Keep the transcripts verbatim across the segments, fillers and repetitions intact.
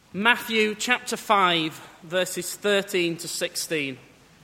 Matthew chapter five, verses thirteen to sixteen.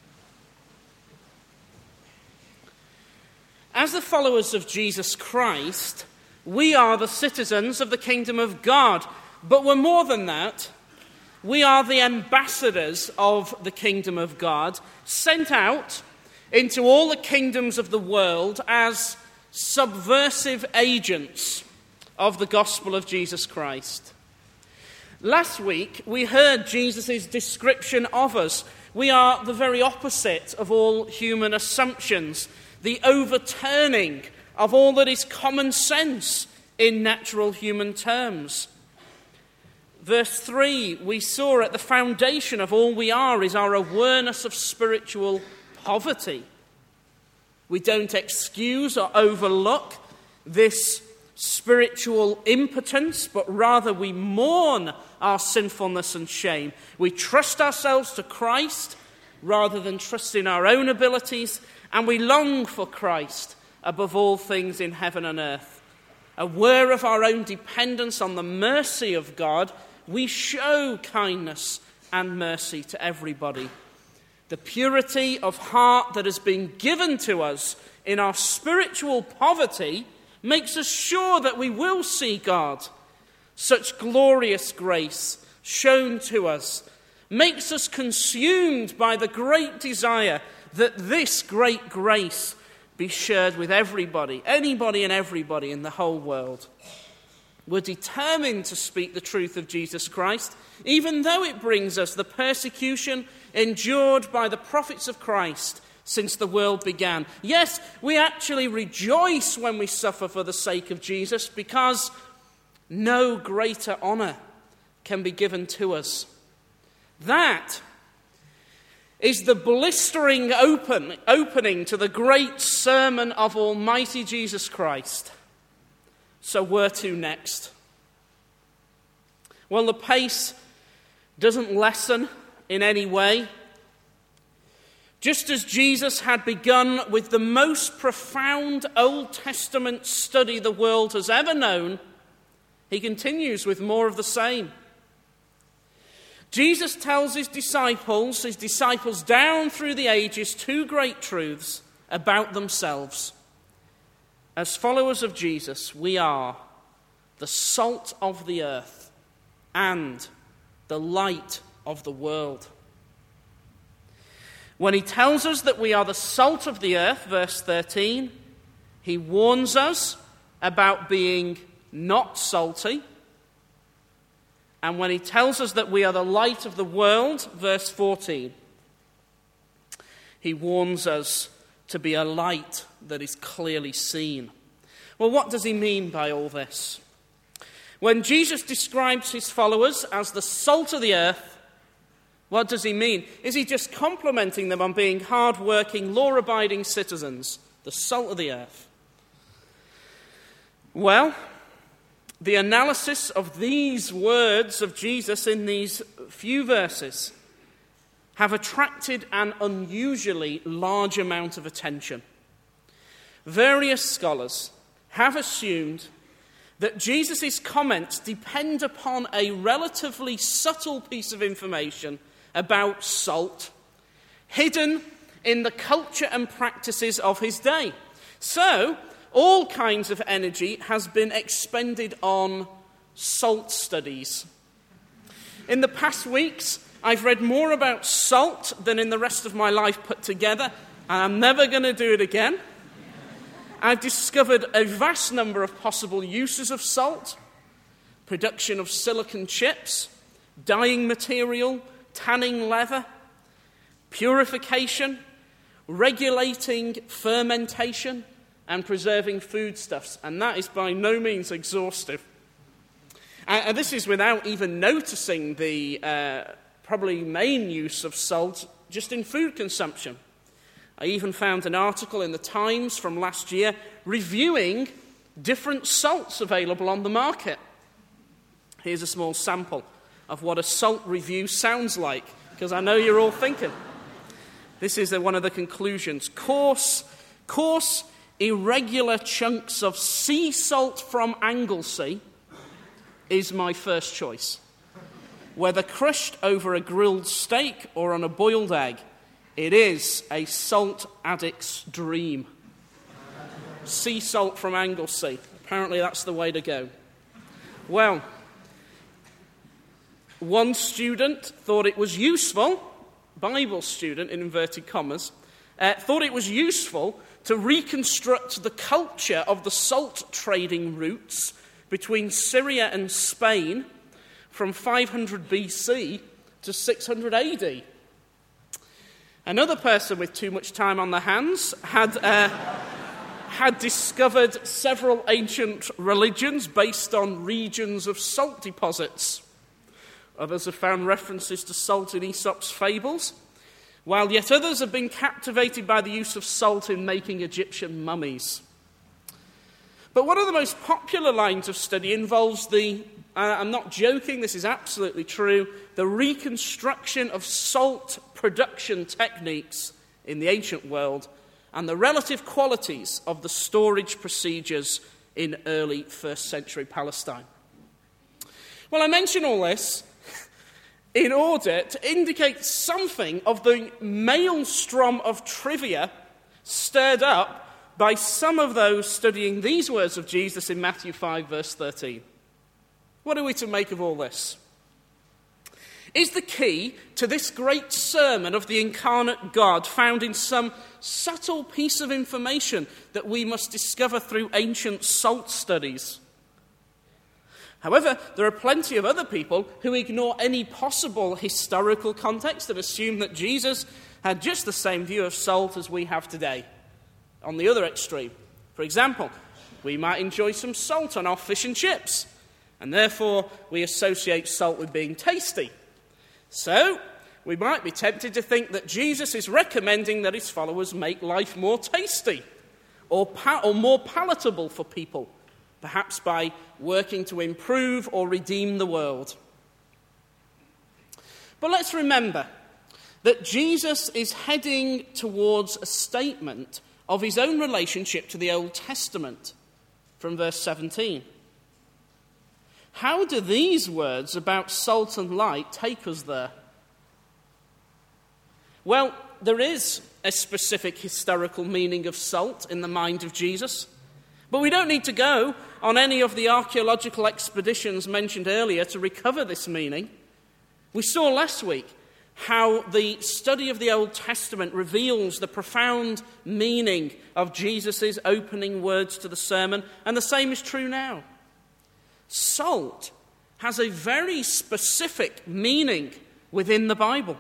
As the followers of Jesus Christ, we are the citizens of the kingdom of God. But we're more than that. We are the ambassadors of the kingdom of God, sent out into all the kingdoms of the world as subversive agents of the gospel of Jesus Christ. Last week, we heard Jesus' description of us. We are the very opposite of all human assumptions, the overturning of all that is common sense in natural human terms. Verse three, we saw at the foundation of all we are is our awareness of spiritual poverty. We don't excuse or overlook this spiritual impotence, but rather we mourn our sinfulness and shame. We trust ourselves to Christ rather than trust in our own abilities, and we long for Christ above all things in heaven and earth. Aware of our own dependence on the mercy of God, we show kindness and mercy to everybody. The purity of heart that has been given to us in our spiritual poverty makes us sure that we will see God. Such glorious grace shown to us makes us consumed by the great desire that this great grace be shared with everybody, anybody and everybody in the whole world. We're determined to speak the truth of Jesus Christ, even though it brings us the persecution endured by the prophets of Christ since the world began. Yes, we actually rejoice when we suffer for the sake of Jesus, because no greater honor can be given to us. That is the blistering open, opening to the great sermon of Almighty Jesus Christ. So where to next? Well, the pace doesn't lessen in any way. Just as Jesus had begun with the most profound Old Testament study the world has ever known, he continues with more of the same. Jesus tells his disciples, his disciples down through the ages, two great truths about themselves. As followers of Jesus, we are the salt of the earth and the light of the world. When he tells us that we are the salt of the earth, verse thirteen, he warns us about being not salty. And when he tells us that we are the light of the world, verse fourteen, he warns us to be a light that is clearly seen. Well, what does he mean by all this? When Jesus describes his followers as the salt of the earth, what does he mean? Is he just complimenting them on being hard-working, law-abiding citizens, the salt of the earth? Well, the analysis of these words of Jesus in these few verses have attracted an unusually large amount of attention. Various scholars have assumed that Jesus' comments depend upon a relatively subtle piece of information about salt, hidden in the culture and practices of his day. So, all kinds of energy has been expended on salt studies. In the past weeks, I've read more about salt than in the rest of my life put together, and I'm never going to do it again. I've discovered a vast number of possible uses of salt: production of silicon chips, dyeing material, tanning leather, purification, regulating fermentation, and preserving foodstuffs. And that is by no means exhaustive. And this is without even noticing the uh, probably main use of salt just in food consumption. I even found an article in the Times from last year reviewing different salts available on the market. Here's a small sample of what a salt review sounds like, because I know you're all thinking. This is one of the conclusions. Coarse, coarse, irregular chunks of sea salt from Anglesey is my first choice. whether crushed over a grilled steak or on a boiled egg, it is a salt addict's dream. Sea salt from Anglesey. Apparently that's the way to go. Well, one student thought it was useful, Bible student in inverted commas, uh, thought it was useful to reconstruct the culture of the salt trading routes between Syria and Spain from five hundred B C to six hundred A D. Another person with too much time on their hands had, uh, had discovered several ancient religions based on regions of salt deposits. Others have found references to salt in Aesop's fables, while yet others have been captivated by the use of salt in making Egyptian mummies. But one of the most popular lines of study involves the, uh, I'm not joking, this is absolutely true, the reconstruction of salt production techniques in the ancient world and the relative qualities of the storage procedures in early first century Palestine. Well, I mention all this in order to indicate something of the maelstrom of trivia stirred up by some of those studying these words of Jesus in Matthew five, verse thirteen. What are we to make of all this? Is the key to this great sermon of the incarnate God found in some subtle piece of information that we must discover through ancient salt studies? However, there are plenty of other people who ignore any possible historical context and assume that Jesus had just the same view of salt as we have today. On the other extreme, for example, we might enjoy some salt on our fish and chips, and therefore we associate salt with being tasty. So, we might be tempted to think that Jesus is recommending that his followers make life more tasty or, pa- or more palatable for people, perhaps by working to improve or redeem the world. But let's remember that Jesus is heading towards a statement of his own relationship to the Old Testament from verse seventeen. How do these words about salt and light take us there? Well, there is a specific historical meaning of salt in the mind of Jesus, but we don't need to go on any of the archaeological expeditions mentioned earlier to recover this meaning. We saw last week how the study of the Old Testament reveals the profound meaning of Jesus' opening words to the sermon, and the same is true now. Salt has a very specific meaning within the Bible.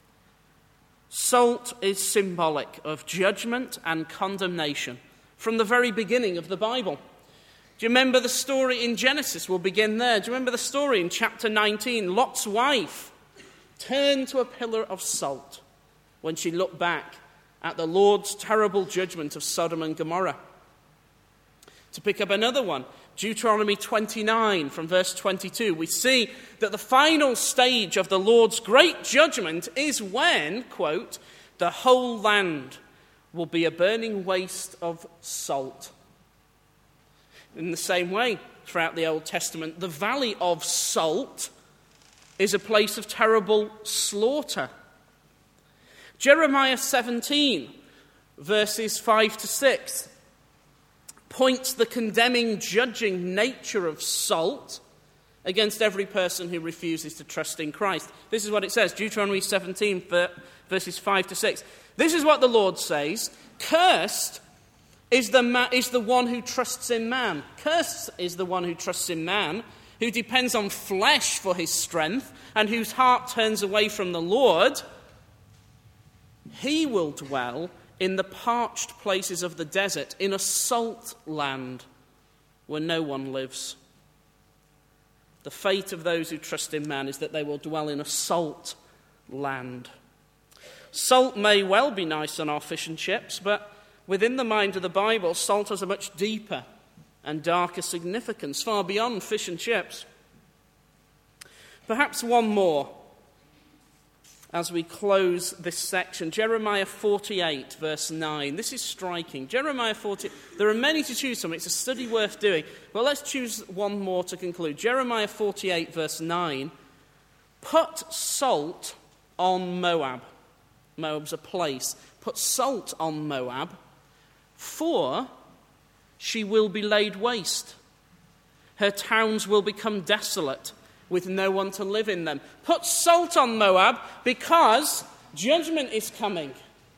Salt is symbolic of judgment and condemnation from the very beginning of the Bible. Do you remember the story in Genesis? We'll begin there. Do you remember the story in chapter nineteen? Lot's wife turned to a pillar of salt when she looked back at the Lord's terrible judgment of Sodom and Gomorrah. To pick up another one, Deuteronomy twenty-nine from verse twenty-two, we see that the final stage of the Lord's great judgment is when, quote, the whole land will be a burning waste of salt. In the same way, throughout the Old Testament, the valley of salt is a place of terrible slaughter. Jeremiah seventeen, verses five to six, points the condemning, judging nature of salt against every person who refuses to trust in Christ. This is what it says, Deuteronomy seventeen, verses five to six. This is what the Lord says, cursed is the, ma- is the one who trusts in man. Cursed is the one who trusts in man, who depends on flesh for his strength, and whose heart turns away from the Lord. He will dwell in the parched places of the desert, in a salt land where no one lives. The fate of those who trust in man is that they will dwell in a salt land. Salt may well be nice on our fish and chips, but within the mind of the Bible, salt has a much deeper and darker significance, far beyond fish and chips. Perhaps one more as we close this section. Jeremiah forty-eight, verse nine. This is striking. Jeremiah forty. There are many to choose from. It's a study worth doing. Well, let's choose one more to conclude. Jeremiah forty-eight, verse nine. Put salt on Moab. Moab's a place. Put salt on Moab, for she will be laid waste. Her towns will become desolate, with no one to live in them. Put salt on Moab, because judgment is coming.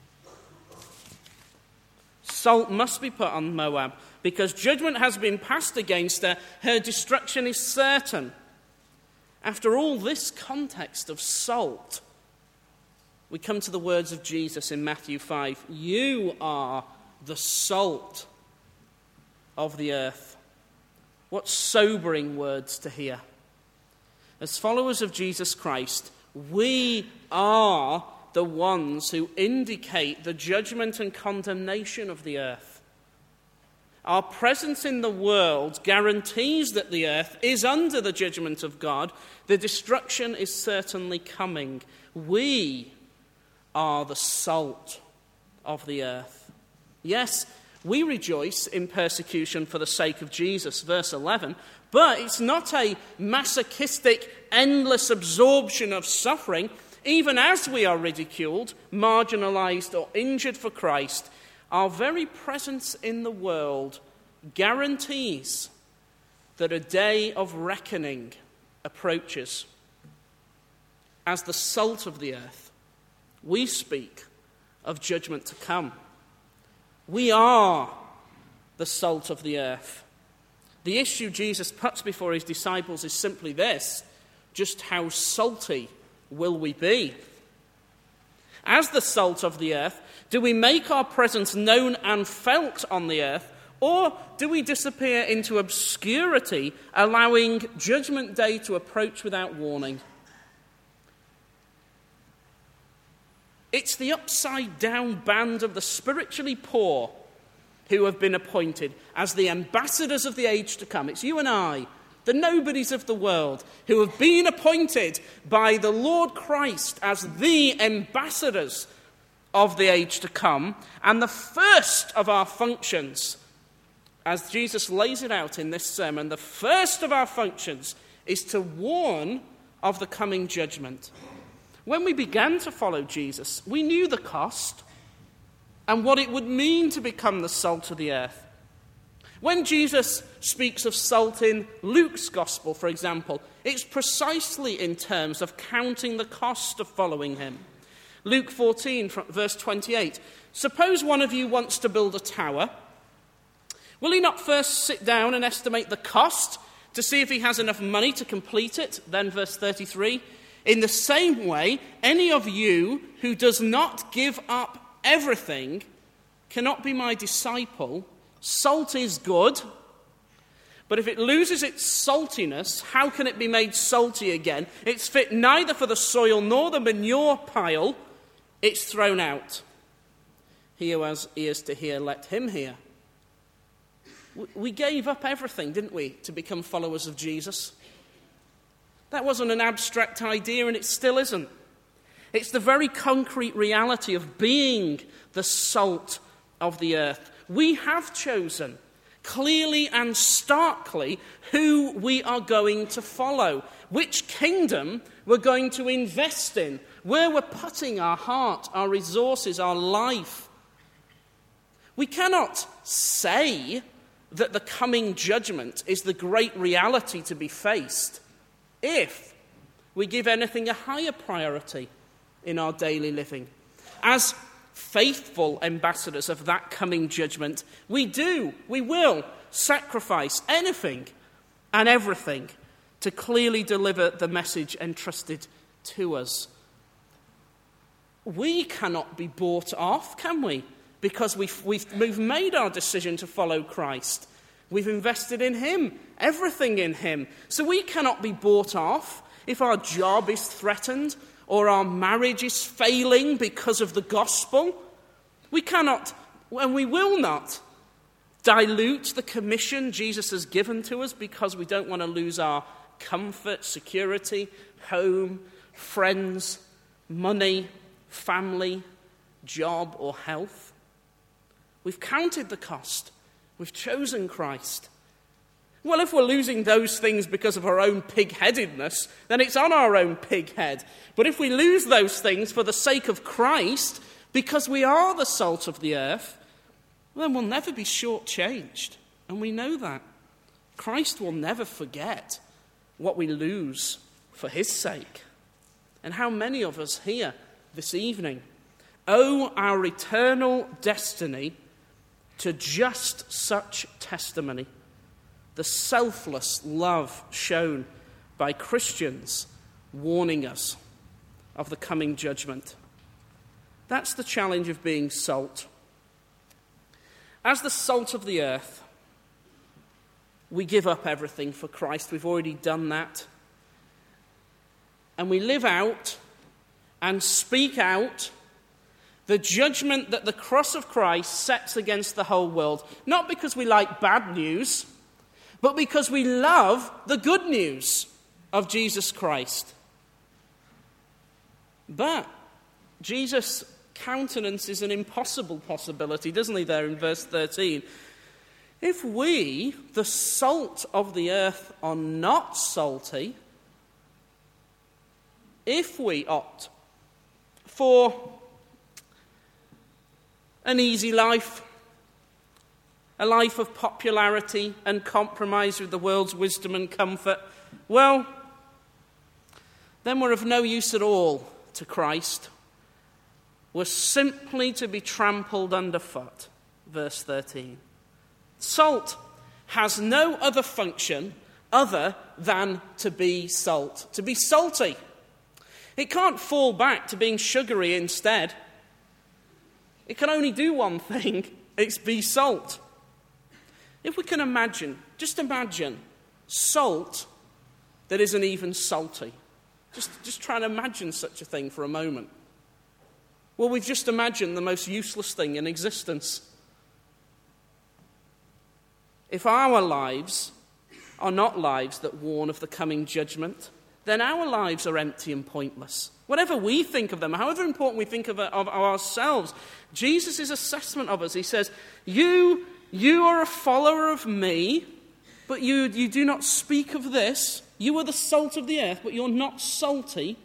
Salt must be put on Moab, because judgment has been passed against her. Her destruction is certain. After all this context of salt, we come to the words of Jesus in Matthew five. You are the salt of the earth. What sobering words to hear. As followers of Jesus Christ, we are the ones who indicate the judgment and condemnation of the earth. Our presence in the world guarantees that the earth is under the judgment of God. The destruction is certainly coming. We are the salt of the earth. Yes, we rejoice in persecution for the sake of Jesus, verse eleven, but it's not a masochistic, endless absorption of suffering. Even as we are ridiculed, marginalized, or injured for Christ, our very presence in the world guarantees that a day of reckoning approaches. As the salt of the earth, we speak of judgment to come. We are the salt of the earth. The issue Jesus puts before his disciples is simply this: just how salty will we be? As the salt of the earth, do we make our presence known and felt on the earth, or do we disappear into obscurity, allowing Judgment Day to approach without warning? It's the upside-down band of the spiritually poor who have been appointed as the ambassadors of the age to come. It's you and I, the nobodies of the world, who have been appointed by the Lord Christ as the ambassadors of the age to come. And the first of our functions, as Jesus lays it out in this sermon, the first of our functions is to warn of the coming judgment. When we began to follow Jesus, we knew the cost and what it would mean to become the salt of the earth. When Jesus speaks of salt in Luke's gospel, for example, it's precisely in terms of counting the cost of following him. Luke fourteen, verse twenty-eight. Suppose one of you wants to build a tower. Will he not first sit down and estimate the cost to see if he has enough money to complete it? Then verse thirty-three. In the same way, any of you who does not give up everything cannot be my disciple. Salt is good, but if it loses its saltiness, how can it be made salty again? It's fit neither for the soil nor the manure pile. It's thrown out. He who has ears to hear, let him hear. We gave up everything, didn't we, to become followers of Jesus? That wasn't an abstract idea, and it still isn't. It's the very concrete reality of being the salt of the earth. We have chosen clearly and starkly who we are going to follow, which kingdom we're going to invest in, where we're putting our heart, our resources, our life. We cannot say that the coming judgment is the great reality to be faced if we give anything a higher priority in our daily living. As faithful ambassadors of that coming judgment, we do, we will sacrifice anything and everything to clearly deliver the message entrusted to us. We cannot be bought off, can we? Because we've, we've, we've made our decision to follow Christ. We've invested in him, everything in him. So we cannot be bought off if our job is threatened or our marriage is failing because of the gospel. We cannot, and we will not, dilute the commission Jesus has given to us because we don't want to lose our comfort, security, home, friends, money, family, job, or health. We've counted the cost. We've chosen Christ. Well, if we're losing those things because of our own pig-headedness, then it's on our own pig head. But if we lose those things for the sake of Christ, because we are the salt of the earth, then we'll never be shortchanged. And we know that. Christ will never forget what we lose for his sake. And how many of us here this evening owe our eternal destiny to just such testimony? The selfless love shown by Christians warning us of the coming judgment. That's the challenge of being salt. As the salt of the earth, we give up everything for Christ. We've already done that. And we live out and speak out the judgment that the cross of Christ sets against the whole world. Not because we like bad news, but because we love the good news of Jesus Christ. But Jesus countenances an impossible possibility, doesn't he, there in verse thirteen? If we, the salt of the earth, are not salty, if we opt for an easy life, a life of popularity and compromise with the world's wisdom and comfort, well, then we're of no use at all to Christ. We're simply to be trampled underfoot. Verse thirteen. Salt has no other function other than to be salt, to be salty. It can't fall back to being sugary instead. It can only do one thing, it's be salt. If we can imagine, just imagine, salt that isn't even salty. Just, just try and imagine such a thing for a moment. Well, we've just imagined the most useless thing in existence. If our lives are not lives that warn of the coming judgment, then our lives are empty and pointless. Whatever we think of them, however important we think of, of ourselves, Jesus' assessment of us, he says, you, you are a follower of me, but you, you do not speak of this. You are the salt of the earth, but you're not salty.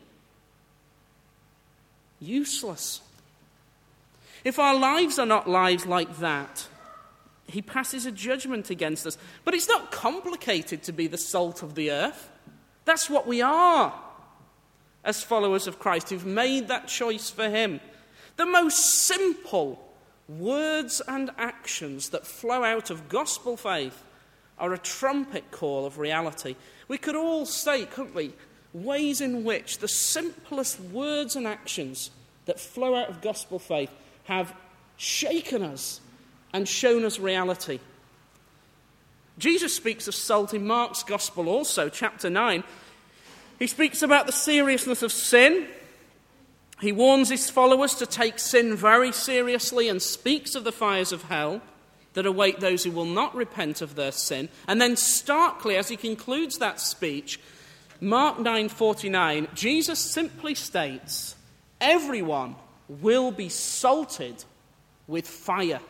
Useless. If our lives are not lives like that, he passes a judgment against us. But it's not complicated to be the salt of the earth. That's what we are as followers of Christ who've made that choice for him. The most simple words and actions that flow out of gospel faith are a trumpet call of reality. We could all say, couldn't we, ways in which the simplest words and actions that flow out of gospel faith have shaken us and shown us reality. Jesus speaks of salt in Mark's Gospel also, chapter nine. He speaks about the seriousness of sin. He warns his followers to take sin very seriously and speaks of the fires of hell that await those who will not repent of their sin. And then starkly, as he concludes that speech, Mark nine forty-nine, Jesus simply states, everyone will be salted with fire.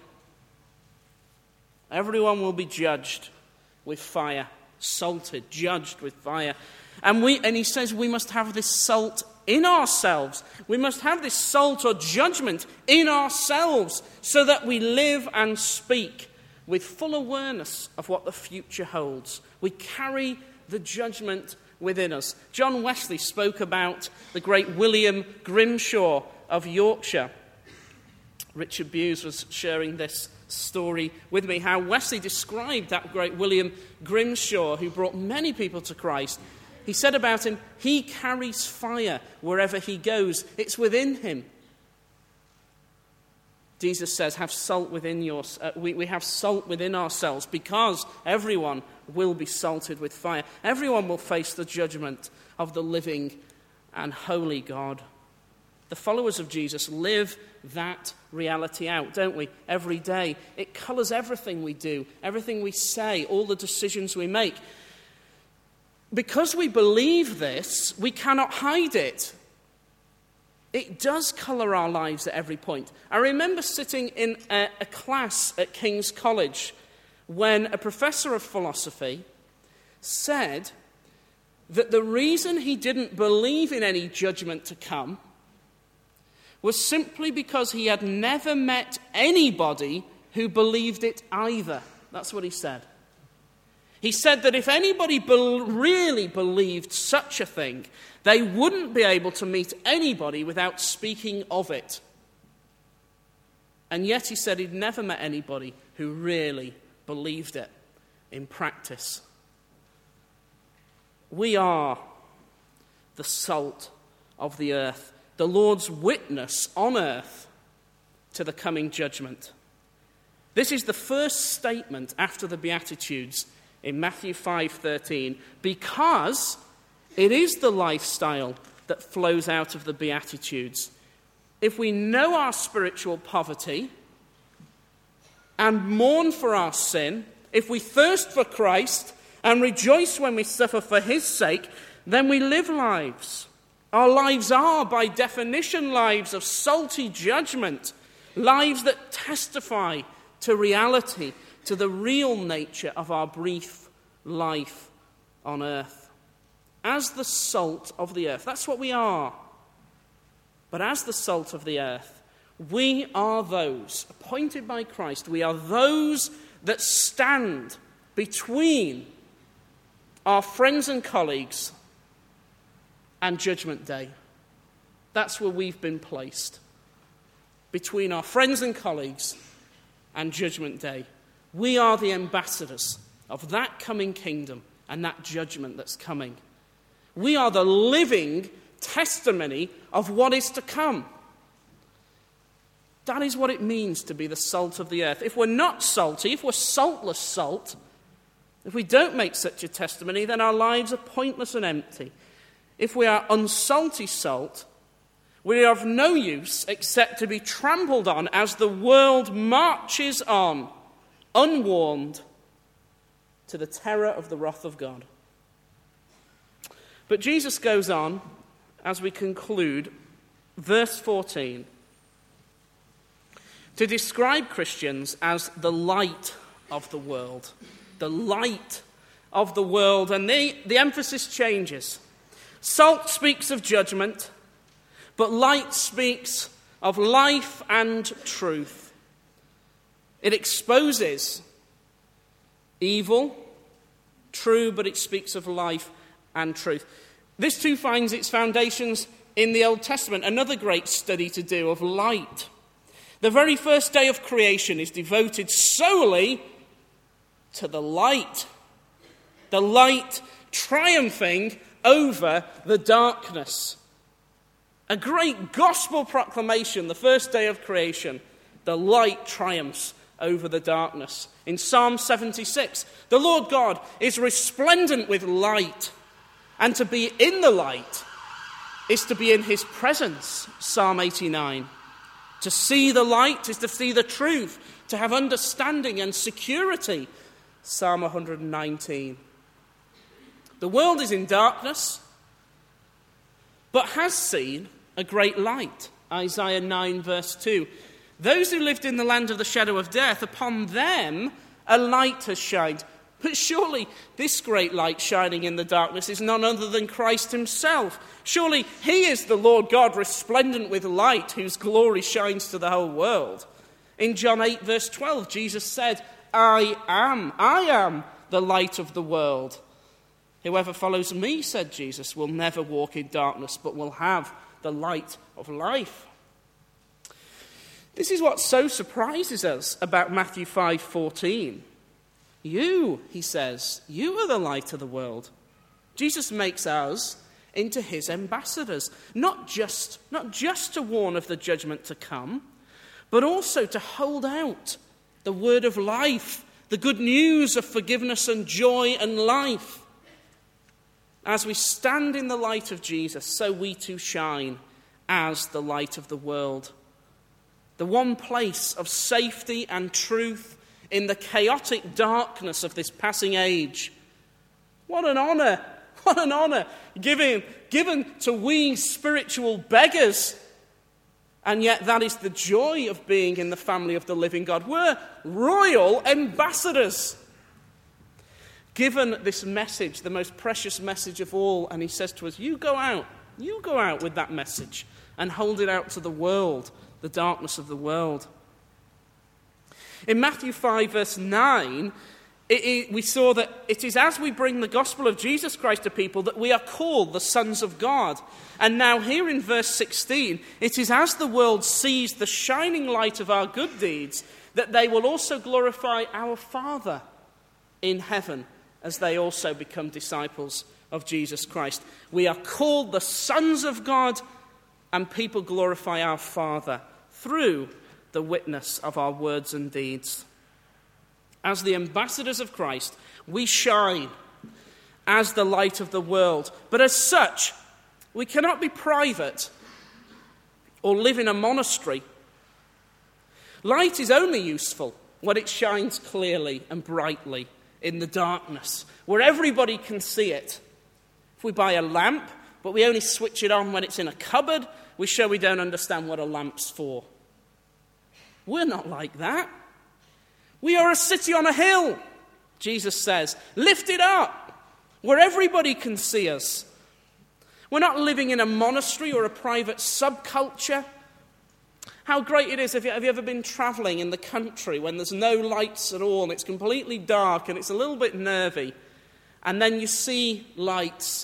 Everyone will be judged with fire, salted, judged with fire. And we, and he says we must have this salt in ourselves. We must have this salt or judgment in ourselves so that we live and speak with full awareness of what the future holds. We carry the judgment within us. John Wesley spoke about the great William Grimshaw of Yorkshire. Richard Bewes was sharing this story with me, how Wesley described that great William Grimshaw who brought many people to Christ. He said about him, he carries fire wherever he goes. It's within him. Jesus says, have salt within your, uh, we, we have salt within ourselves because everyone will be salted with fire. Everyone will face the judgment of the living and holy God. The followers of Jesus live that reality out, don't we? Every day. It colours everything we do, everything we say, all the decisions we make. Because we believe this, we cannot hide it. It does colour our lives at every point. I remember sitting in a, a class at King's College when a professor of philosophy said that the reason he didn't believe in any judgment to come was simply because he had never met anybody who believed it either. That's what he said. He said that if anybody be- really believed such a thing, they wouldn't be able to meet anybody without speaking of it. And yet he said he'd never met anybody who really believed it in practice. We are the salt of the earth, the Lord's witness on earth to the coming judgment. This is the first statement after the Beatitudes in Matthew five thirteen, because it is the lifestyle that flows out of the Beatitudes. If we know our spiritual poverty and mourn for our sin, if we thirst for Christ and rejoice when we suffer for his sake, then we live lives. Our lives are, by definition, lives of salty judgment, lives that testify to reality, to the real nature of our brief life on earth. As the salt of the earth, that's what we are. But as the salt of the earth, we are those appointed by Christ. We are those that stand between our friends and colleagues and Judgment Day. That's where we've been placed. Between our friends and colleagues and Judgment Day. We are the ambassadors of that coming kingdom and that judgment that's coming. We are the living testimony of what is to come. That is what it means to be the salt of the earth. If we're not salty, if we're saltless salt, if we don't make such a testimony, then our lives are pointless and empty. If we are unsalty salt, we are of no use except to be trampled on as the world marches on, unwarned, to the terror of the wrath of God. But Jesus goes on, as we conclude, verse fourteen, to describe Christians as the light of the world. The light of the world. And the, the emphasis changes. Salt speaks of judgment, but light speaks of life and truth. It exposes evil, true, but it speaks of life and truth. This too finds its foundations in the Old Testament, another great study to do of light. The very first day of creation is devoted solely to the light. The light triumphing over the darkness. A great gospel proclamation, the first day of creation. The light triumphs over the darkness. In Psalm seventy-six, the Lord God is resplendent with light. And to be in the light is to be in his presence, Psalm eighty-nine. To see the light is to see the truth, to have understanding and security, Psalm one hundred nineteen. The world is in darkness, but has seen a great light, Isaiah nine verse two. Those who lived in the land of the shadow of death, upon them a light has shined. But surely this great light shining in the darkness is none other than Christ himself. Surely he is the Lord God resplendent with light, whose glory shines to the whole world. In John eight verse twelve, Jesus said, I am, I am the light of the world. Whoever follows me, said Jesus, will never walk in darkness, but will have the light of life. This is what so surprises us about Matthew five fourteen. You, he says, you are the light of the world. Jesus makes us into his ambassadors, not just, not just to warn of the judgment to come, but also to hold out the word of life, the good news of forgiveness and joy and life. As we stand in the light of Jesus, so we too shine as the light of the world. The one place of safety and truth in the chaotic darkness of this passing age. What an honour, what an honour given, given to we spiritual beggars. And yet that is the joy of being in the family of the living God. We're royal ambassadors. given this message, the most precious message of all, and he says to us, you go out, you go out with that message and hold it out to the world, the darkness of the world. In Matthew five, verse nine, it, it, we saw that it is as we bring the gospel of Jesus Christ to people that we are called the sons of God. And now here in verse sixteen, it is as the world sees the shining light of our good deeds that they will also glorify our Father in heaven as they also become disciples of Jesus Christ. We are called the sons of God, and people glorify our Father through the witness of our words and deeds. As the ambassadors of Christ, we shine as the light of the world. But as such, we cannot be private or live in a monastery. Light is only useful when it shines clearly and brightly in the darkness, where everybody can see it. If we buy a lamp, but we only switch it on when it's in a cupboard, we show we don't understand what a lamp's for. We're not like that. We are a city on a hill, Jesus says. Lift it up, where everybody can see us. We're not living in a monastery or a private subculture. How great it is, have you, have you ever been travelling in the country when there's no lights at all and it's completely dark and it's a little bit nervy, and then you see lights?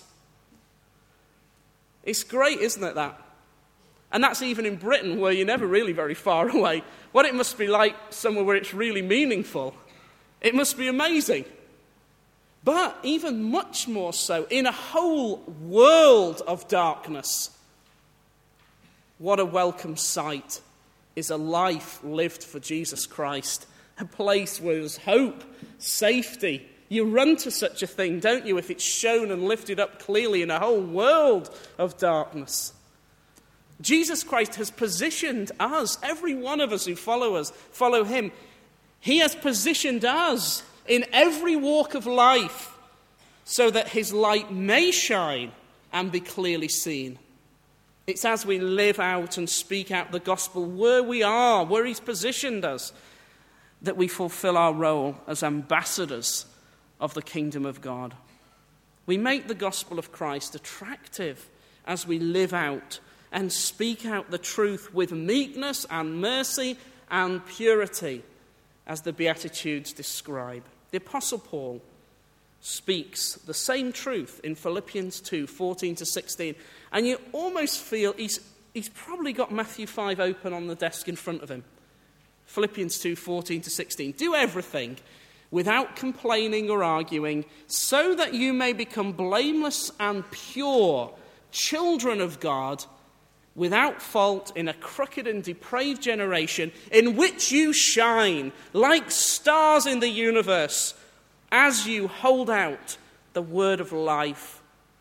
It's great, isn't it, that? And that's even in Britain, where you're never really very far away. What it must be like somewhere where it's really meaningful. It must be amazing. But even much more so, in a whole world of darkness, what a welcome sight is a life lived for Jesus Christ. A place where there's hope, safety. You run to such a thing, don't you, if it's shown and lifted up clearly in a whole world of darkness. Jesus Christ has positioned us, every one of us who follow us, follow him. He has positioned us in every walk of life so that his light may shine and be clearly seen. It's as we live out and speak out the gospel where we are, where he's positioned us, that we fulfill our role as ambassadors of the kingdom of God. We make the gospel of Christ attractive as we live out and speak out the truth with meekness and mercy and purity, as the Beatitudes describe. The Apostle Paul speaks the same truth in Philippians two, fourteen to sixteen, and you almost feel he's, he's probably got Matthew five open on the desk in front of him. Philippians two, fourteen to sixteen. Do everything without complaining or arguing, so that you may become blameless and pure, children of God, without fault in a crooked and depraved generation, in which you shine like stars in the universe, as you hold out the word of life.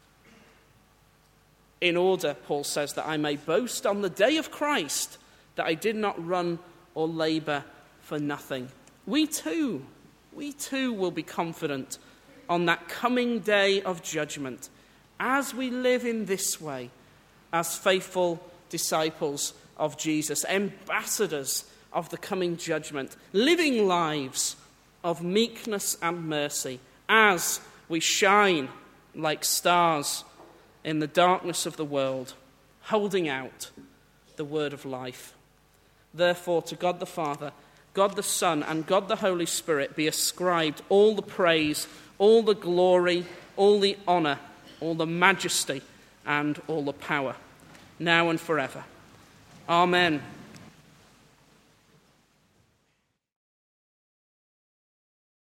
In order, Paul says, that I may boast on the day of Christ, that I did not run or labor for nothing. We too, we too will be confident on that coming day of judgment, as we live in this way, as faithful disciples of Jesus, ambassadors of the coming judgment, living lives of meekness and mercy, as we shine like stars in the darkness of the world, holding out the word of life. Therefore, to God the Father, God the Son, and God the Holy Spirit be ascribed all the praise, all the glory, all the honour, all the majesty, and all the power, now and forever. Amen.